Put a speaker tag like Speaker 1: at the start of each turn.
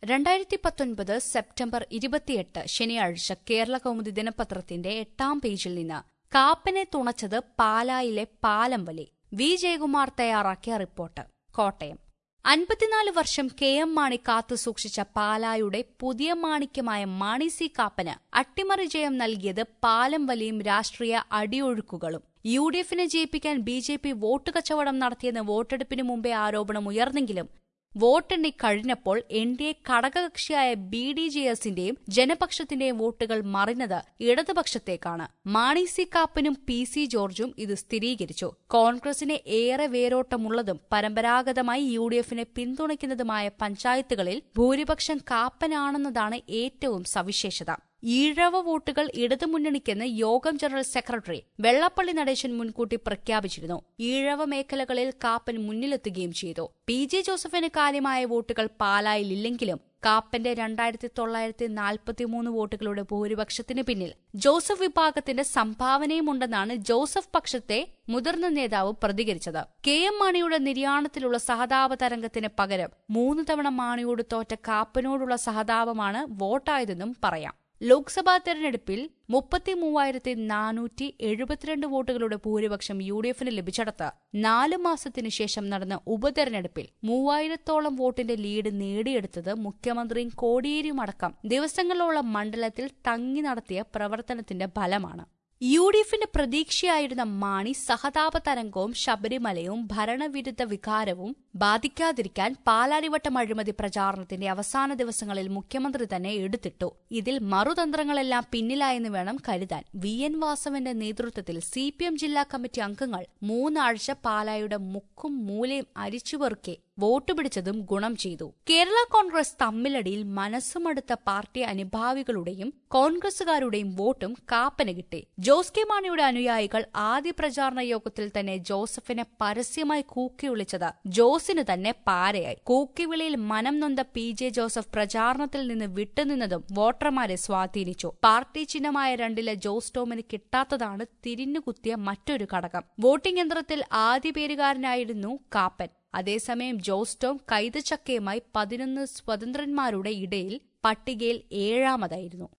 Speaker 1: 2019 September 28 ശനിയാഴ്ച കേരള കൗമുദി ദിനപത്രത്തിന്റെ 8-ാം പേജിൽ നിന്ന് കാപ്പനെ തുണച്ചത് പാലായിലെ പാലം വലി. വി ജയകുമാർ തയ്യാറാക്കിയ റിപ്പോർട്ട്. കോട്ടയം. 54 വർഷം കെ എം മാണി കാത്തുസൂക്ഷിച്ച പാലായുടെ പുതിയ മാണിക്യമായ മാണി സി കാപ്പന് അട്ടിമറി ജയം നൽകിയത് പാലം വലിയും രാഷ്ട്രീയ അടിയൊഴുക്കുകളും. യുഡിഎഫിനെ ജയിപ്പിക്കാൻ ബിജെപി വോട്ട് കച്ചവടം നടത്തിയെന്ന് വോട്ടെടുപ്പിന് മുമ്പേ ആരോപണം ഉയർന്നെങ്കിലും വോട്ടെണ്ണി കഴിഞ്ഞപ്പോൾ എൻഡിഎ ഘടകകക്ഷിയായ ബിഡിജെഎസിന്റെയും ജനപക്ഷത്തിന്റെയും വോട്ടുകൾ മറിഞ്ഞത് ഇടതുപക്ഷത്തേക്കാണ്. മാണി സി കാപ്പനും പി സി ജോർജും ഇത് സ്ഥിരീകരിച്ചു. കോൺഗ്രസിന് ഏറെ വേരോട്ടമുള്ളതും പരമ്പരാഗതമായി യുഡിഎഫിനെ പിന്തുണയ്ക്കുന്നതുമായ പഞ്ചായത്തുകളിൽ ഭൂരിപക്ഷം കാപ്പനാണെന്നതാണ് ഏറ്റവും സവിശേഷത. ഈഴവ വോട്ടുകൾ ഇടതുമുന്നണിക്കെന്ന് യോഗം ജനറൽ സെക്രട്ടറി വെള്ളാപ്പള്ളി നടേശൻ മുൻകൂട്ടി പ്രഖ്യാപിച്ചിരുന്നു. ഈഴവ മേഖലകളിൽ കാപ്പൻ മുന്നിലെത്തുകയും ചെയ്തു. പി ജെ ജോസഫിന് കാര്യമായ വോട്ടുകൾ പാലായിലില്ലെങ്കിലും കാപ്പന്റെ 2943 വോട്ടുകളുടെ ഭൂരിപക്ഷത്തിന് പിന്നിൽ ജോസഫ് വിഭാഗത്തിന്റെ സംഭാവനയുമുണ്ടെന്നാണ് ജോസഫ് പക്ഷത്തെ മുതിർന്ന നേതാവ് പ്രതികരിച്ചത്. കെ എം മാണിയുടെ നിര്യാണത്തിലുള്ള സഹതാപ തരംഗത്തിന് പകരം 3 തവണ മാണിയോട് തോറ്റ കാപ്പനോടുള്ള സഹതാപമാണ് വോട്ടായതെന്നും പറയാം. ലോക്സഭാ തെരഞ്ഞെടുപ്പിൽ 33,472 വോട്ടുകളുടെ ഭൂരിപക്ഷം യുഡിഎഫിന് ലഭിച്ചിടത്ത് 4 മാസത്തിനു ശേഷം നടന്ന ഉപതെരഞ്ഞെടുപ്പിൽ 3000-ഓളം വോട്ടിന്റെ ലീഡ് നേടിയെടുത്തത് മുഖ്യമന്ത്രിയും കോടിയേരിയുമടക്കം ദിവസങ്ങളോളം മണ്ഡലത്തിൽ തങ്ങി നടത്തിയ പ്രവർത്തനത്തിന്റെ ഫലമാണ്. യുഡിഎഫിന്റെ പ്രതീക്ഷയായിരുന്ന മാണി സഹതാപ തരംഗവും ശബരിമലയും ഭരണവിരുദ്ധ വികാരവും ബാധിക്കാതിരിക്കാൻ പാലാരിവട്ടം അഴിമതി പ്രചാരണത്തിന്റെ അവസാന ദിവസങ്ങളിൽ മുഖ്യമന്ത്രി തന്നെ എടുത്തിട്ടു. ഇതിൽ മറുതന്ത്രങ്ങളെല്ലാം പിന്നിലായെന്ന് വേണം കരുതാൻ. വി എൻ വാസവന്റെ നേതൃത്വത്തിൽ സിപിഎം ജില്ലാ കമ്മിറ്റി അംഗങ്ങൾ 3 ആഴ്ച പാലായുടെ മുക്കും മൂലയും അരിച്ചുപെറുക്കെ വോട്ട് പിടിച്ചതും ഗുണം ചെയ്തു. കേരള കോൺഗ്രസ് തമ്മിലടിയിൽ മനസ്സുമടുത്ത പാർട്ടി അനുഭാവികളുടെയും കോൺഗ്രസുകാരുടെയും വോട്ടും കാപ്പന് കിട്ടി. ജോസ് കെ മാണിയുടെ അനുയായികൾ ആദ്യ പ്രചാരണ യോഗത്തിൽ തന്നെ ജോസഫിനെ പരസ്യമായി കൂക്കിവിളിച്ചത് ജോസിന് തന്നെ പാരയായി. കൂക്കിവിളിയിൽ മനം നൊന്ത പി ജെ ജോസഫ് പ്രചാരണത്തിൽ നിന്ന് വിട്ടുനിന്നതും വോട്ടർമാരെ സ്വാധീനിച്ചു. പാർട്ടി ചിഹ്നമായ 2-ലെ ജോസ് ടോമിന് കിട്ടാത്തതാണ് തിരിഞ്ഞുകുത്തിയ മറ്റൊരു ഘടകം. വോട്ടിംഗ് യന്ത്രത്തിൽ ആദ്യ പേരുകാരനായിരുന്നു കാപ്പൻ. അതേസമയം ജോസ് ടോം കൈതച്ചക്കയുമായി 11 സ്വതന്ത്രന്മാരുടെ ഇടയിൽ പട്ടികയിൽ 7-ാമതായിരുന്നു.